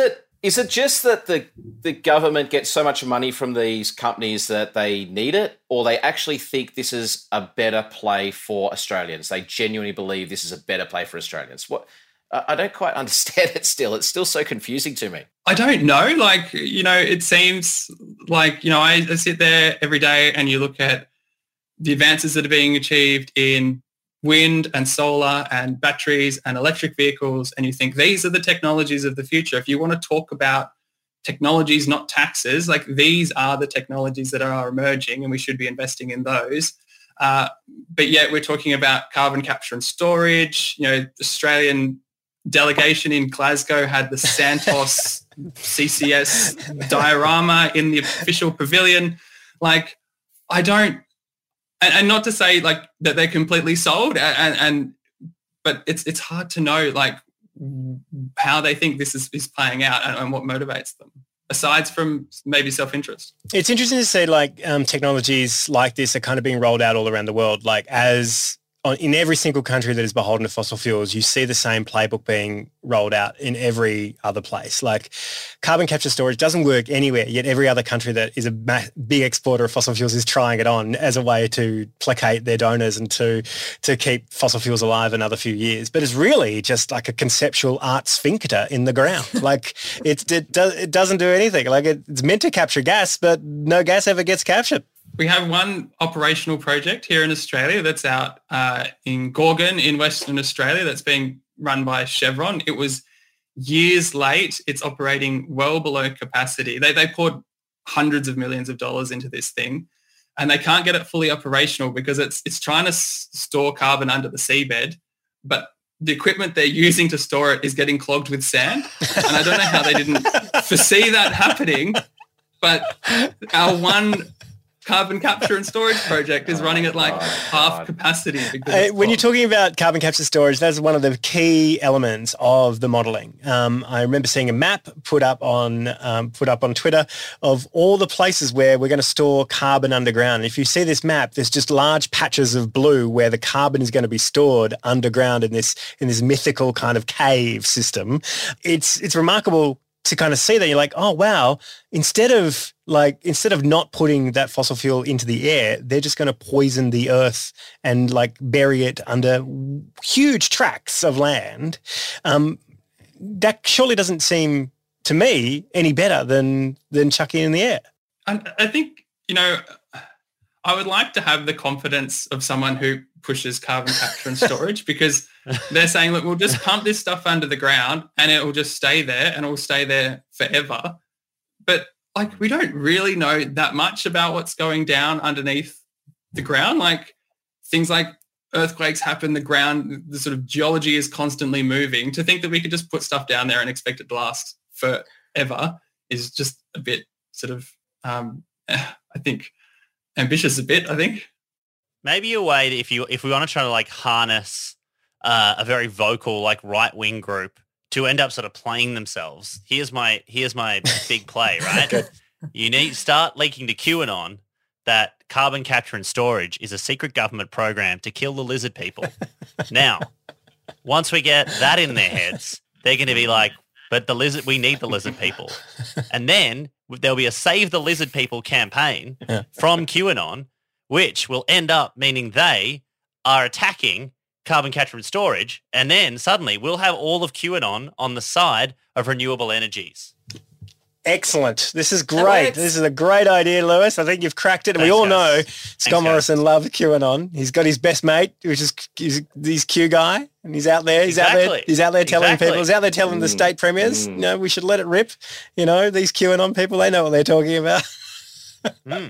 Is it just that the the government gets so much money from these companies that they need it, or they actually think this is a better play for Australians? They genuinely believe this is a better play for Australians. What? I don't quite understand it still. It's still so confusing to me. I don't know. Like, you know, it seems like, you know, I, I sit there every day and you look at the advances that are being achieved in wind and solar and batteries and electric vehicles, and you think these are the technologies of the future. If you want to talk about technologies, not taxes, like these are the technologies that are emerging and we should be investing in those. Uh, but yet we're talking about carbon capture and storage. You know, Australian delegation in Glasgow had the Santos C C S diorama in the official pavilion. Like, I don't, and, and not to say like that they're completely sold, and, and but it's it's hard to know like how they think this is, is playing out and, and what motivates them, aside from maybe self-interest. It's interesting to see like um, technologies like this are kind of being rolled out all around the world. Like as on, in every single country that is beholden to fossil fuels, you see the same playbook being rolled out in every other place. Like carbon capture storage doesn't work anywhere, yet every other country that is a ma- big exporter of fossil fuels is trying it on as a way to placate their donors and to to keep fossil fuels alive another few years. But it's really just like a conceptual art sphincter in the ground. Like it's, it, do, it doesn't do anything. Like it, it's meant to capture gas, but no gas ever gets captured. We have one operational project here in Australia that's out uh, in Gorgon in Western Australia that's being run by Chevron. It was years late. It's operating well below capacity. They they poured hundreds of millions of dollars into this thing, and they can't get it fully operational because it's it's trying to s- store carbon under the seabed, but the equipment they're using to store it is getting clogged with sand. And I don't know how they didn't foresee that happening, but our one carbon capture and storage project is running at like oh, half God. capacity. Uh, when you're talking about carbon capture storage, that's one of the key elements of the modelling. Um, I remember seeing a map put up on um, put up on Twitter of all the places where we're going to store carbon underground. And if you see this map, there's just large patches of blue where the carbon is going to be stored underground in this in this mythical kind of cave system. It's it's remarkable to kind of see that. You're like, oh wow, instead of like instead of not putting that fossil fuel into the air, they're just going to poison the earth and like bury it under huge tracts of land. Um, that surely doesn't seem to me any better than than chucking it in the air. I, I think, you know, I would like to have the confidence of someone who pushes carbon capture and storage, because they're saying, look, we'll just pump this stuff under the ground and it will just stay there and it will stay there forever. But like, we don't really know that much about what's going down underneath the ground. Like things like earthquakes happen, the ground, the sort of geology is constantly moving. To think that we could just put stuff down there and expect it to last forever is just a bit sort of, um, I think, ambitious a bit, I think. Maybe a way that if you if we want to try to like harness uh, a very vocal like right wing group to end up sort of playing themselves. Here's my here's my big play, right? You need to start leaking to QAnon that carbon capture and storage is a secret government program to kill the lizard people. Now, once we get that in their heads, they're going to be like, but the lizard, we need the lizard people. And then there'll be a Save the Lizard People campaign yeah. from QAnon, which will end up meaning they are attacking carbon capture and storage, and then suddenly we'll have all of QAnon on the side of renewable energies. Excellent. This is great. This is a great idea, Lewis. I think you've cracked it. And Thanks, we all guys. know Scott Thanks, Morrison guys. loves QAnon. He's got his best mate, which is he's, he's Q guy, and he's out there. He's exactly. out there. He's out there telling exactly. people. He's out there telling mm. the state premiers, mm. you know, we should let it rip. You know, these QAnon people, they know what they're talking about. mm.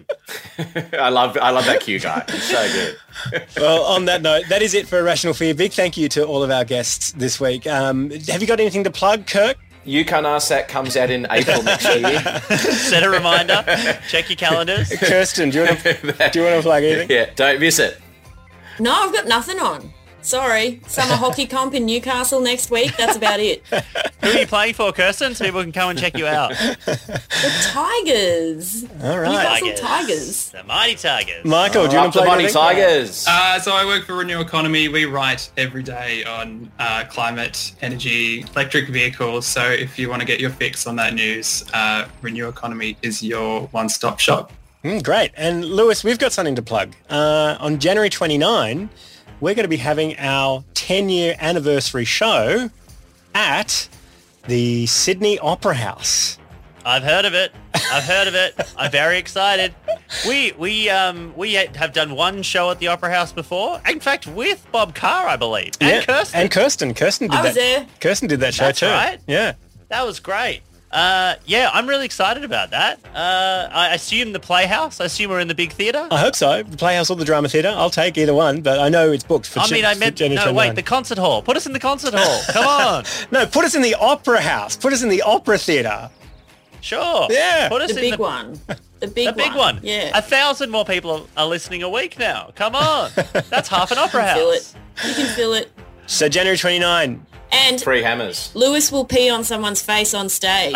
I love I love that Q guy. It's so good. Well, on that note, that is it for Irrational Fear. Big thank you to all of our guests this week. Um, have you got anything to plug, Kirk? Yukon RSAT comes out in April next year. Set a reminder. Check your calendars. Kirsten, do you want to do you want to plug anything? Yeah, don't miss it. No, I've got nothing on. Sorry. Summer hockey comp in Newcastle next week. That's about it. Who are you playing for, Kirsten? So people can come and check you out. The Tigers. All right. Newcastle Tigers. Tigers. The mighty Tigers. Michael, do you Up want to the play Mighty anything? Tigers. Uh, so I work for Renew Economy. We write every day on uh, climate, energy, electric vehicles. So if you want to get your fix on that news, uh, Renew Economy is your one-stop shop. Mm, great. And Lewis, we've got something to plug. Uh, on January twenty-ninth, we're going to be having our ten-year anniversary show at the Sydney Opera House. I've heard of it. I've heard of it. I'm very excited. We we um we have done one show at the Opera House before. In fact, with Bob Carr, I believe, and yeah. Kirsten. And Kirsten. Kirsten did I was that. there. Kirsten did that show That's too. right. Yeah. That was great. Uh, yeah, I'm really excited about that. Uh, I assume the Playhouse. I assume we're in the big theatre. I hope so. The Playhouse or the Drama Theatre. I'll take either one, but I know it's booked for I Jan- mean, I for meant January no. twenty-ninth. Wait, the concert hall. Put us in the concert hall. Come on. No, put us in the Opera House. Put us in the Opera Theatre. Sure. Yeah. Put us The in big the, one. The big the big one. Yeah. A thousand more people are listening a week now. Come on. That's half an opera house. Feel it. You can feel it. So January twenty-ninth. And Three hammers. Lewis will pee on someone's face on stage.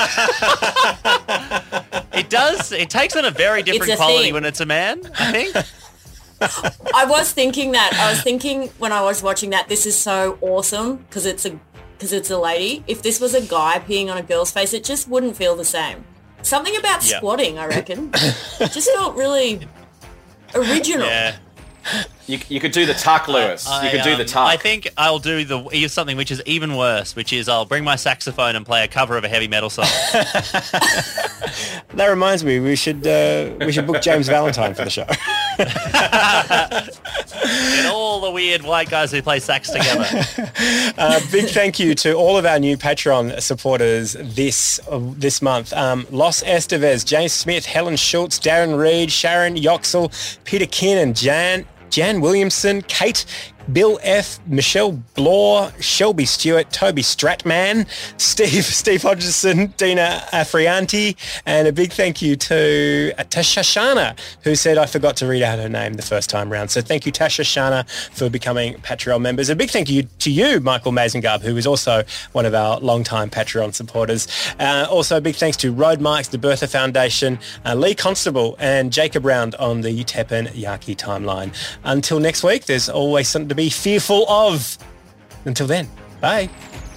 It does. It takes on a very different It's a quality thing. when it's a man, I think. I was thinking that. I was thinking when I was watching that, this is so awesome because it's a because it's a lady. If this was a guy peeing on a girl's face, it just wouldn't feel the same. Something about Yeah. squatting, I reckon. It just felt really original. Yeah. You, you could do the tuck, Lewis. I, you could do the um, tuck. I think I'll do the here's something which is even worse, which is I'll bring my saxophone and play a cover of a heavy metal song. That reminds me, we should uh, we should book James Valentine for the show. And all the weird white guys who play sax together. Uh, big thank you to all of our new Patreon supporters this uh, this month. Um, Los Estevez, James Smith, Helen Schultz, Darren Reed, Sharon Yoxel, Peter Keenan, Jan, Jan Williamson, Kate, Bill F, Michelle Blore, Shelby Stewart, Toby Stratman, Steve Steve Hodgson, Dina Afrianti, and a big thank you to uh, Tasha who said I forgot to read out her name the first time round. So thank you, Tasha Shana, for becoming Patreon members. A big thank you to you, Michael Mazengub, who is also one of our long-time Patreon supporters. Uh, also, a big thanks to Road Mikes, the Bertha Foundation, uh, Lee Constable, and Jacob Round on the Teppan Yaki timeline. Until next week, there's always something to be fearful of. Until then, bye.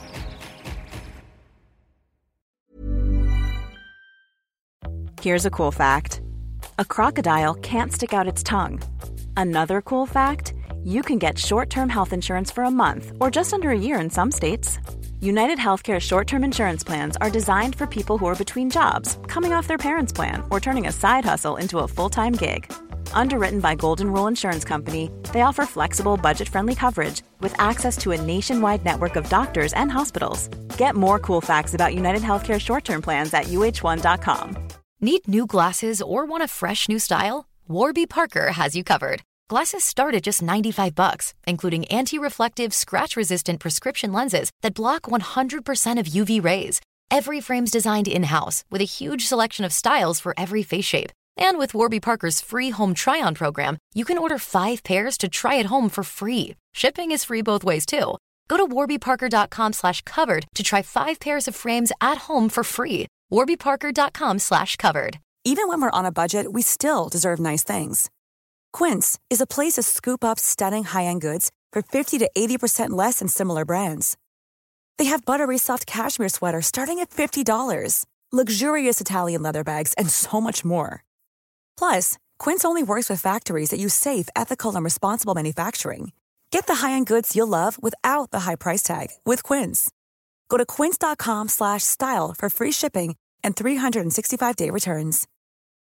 Here's a cool fact. A crocodile can't stick out its tongue. Another cool fact, you can get short-term health insurance for a month or just under a year in some states. United Healthcare short-term insurance plans are designed for people who are between jobs, coming off their parents' plan, or turning a side hustle into a full-time gig. Underwritten by Golden Rule Insurance Company, they offer flexible, budget-friendly coverage with access to a nationwide network of doctors and hospitals. Get more cool facts about United Healthcare short-term plans at U H one dot com. Need new glasses or want a fresh new style? Warby Parker has you covered. Glasses start at just ninety-five bucks, including anti-reflective, scratch-resistant prescription lenses that block one hundred percent of U V rays. Every frame's designed in-house with a huge selection of styles for every face shape. And with Warby Parker's free home try-on program, you can order five pairs to try at home for free. Shipping is free both ways, too. Go to warbyparker.com slash covered to try five pairs of frames at home for free. warbyparker.com slash covered. Even when we're on a budget, we still deserve nice things. Quince is a place to scoop up stunning high-end goods for fifty to eighty percent less than similar brands. They have buttery soft cashmere sweaters starting at fifty dollars, luxurious Italian leather bags, and so much more. Plus, Quince only works with factories that use safe, ethical, and responsible manufacturing. Get the high-end goods you'll love without the high price tag with Quince. Go to quince.com slash style for free shipping and three sixty-five day returns.